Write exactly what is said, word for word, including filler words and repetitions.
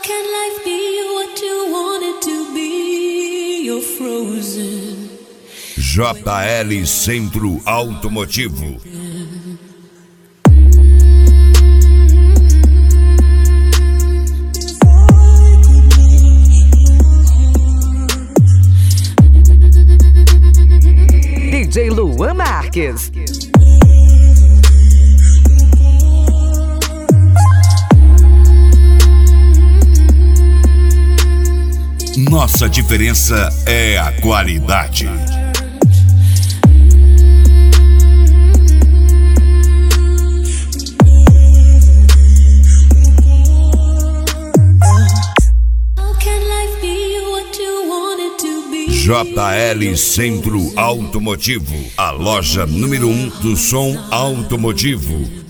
can life be what you want it to be? You're frozen. J L Centro Automotivo. D J Luan Marques. Nossa diferença é a qualidade. J L Centro Automotivo, a loja número um do som automotivo.